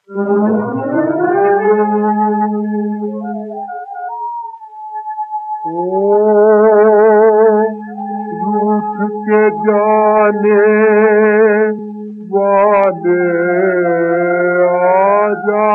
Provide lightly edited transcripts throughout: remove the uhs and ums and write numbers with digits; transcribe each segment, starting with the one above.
रूठ के जाने वाले आजा,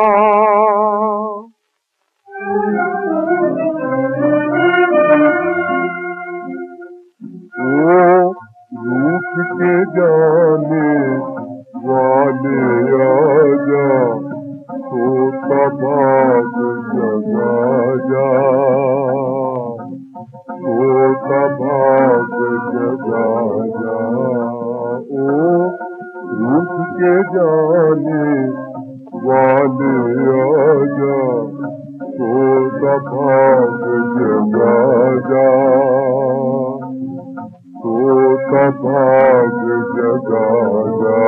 रूठ के जाने वाले आजा, सोता भाग जगा जा, सोता भाग जगा जा। रूठ के जाने वाले आजा, सोता भाग जगा जा, सोता भाग जगा जा।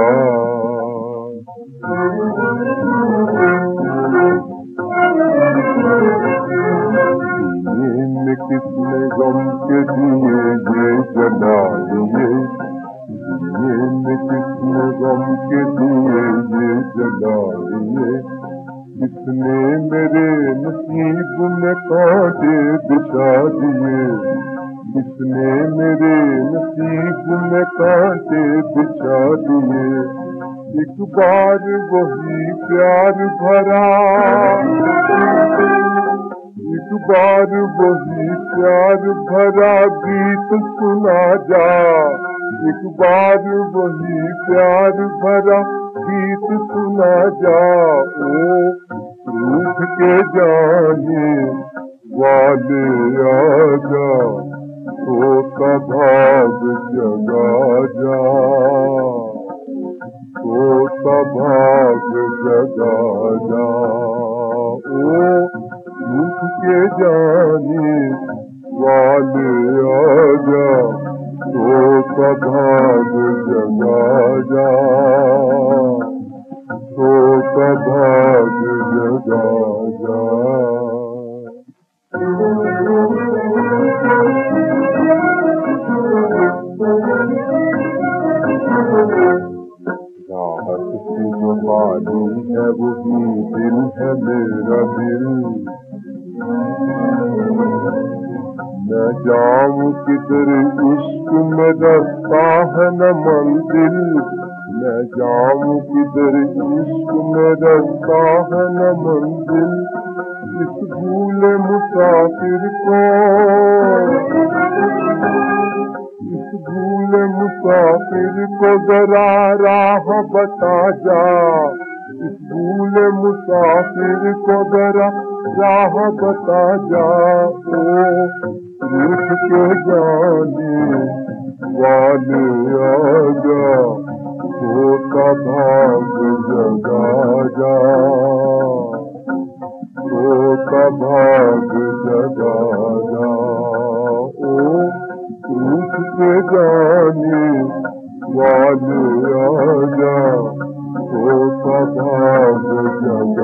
सीने किसने गम के दिए ये जला दिए, सीने किसने गम के दिए ये जला दिए, किसने मेरे नसीब में कांटे बिछा दिए, किसने मेरे नसीब में कांटे बिछा दिए। एक बार वही प्यार भरा, एक बार वही प्यार भरा गीत सुना जा, एक बार वही प्यार भरा गीत सुना जा। रूठ के जाने वाले आजा, सोता भाग जगा जा, सोता भाग जगा जा। रूठ के जाने वाले आजा, सोता भाग जगा जा, सोता भाग जगा जा। राहत की जो पानी है वही दिल है मेरा दिल, मैं जाऊं किधर इश्क में रास्ता है न मंजिल, मैं जाऊं किधर इश्क में रास्ता है न मंजिल। इस भूले मुसाफिर को, इस भूले मुसाफिर को जरा राह बता जा, इस भूले मुसाफिर को जरा राह बता जा। रूठ के जाने वाले आजा, सोता भाग जगा जा, सोता भाग जगा जा। रूठ के जाने वाले आजा, सोता भाग जगा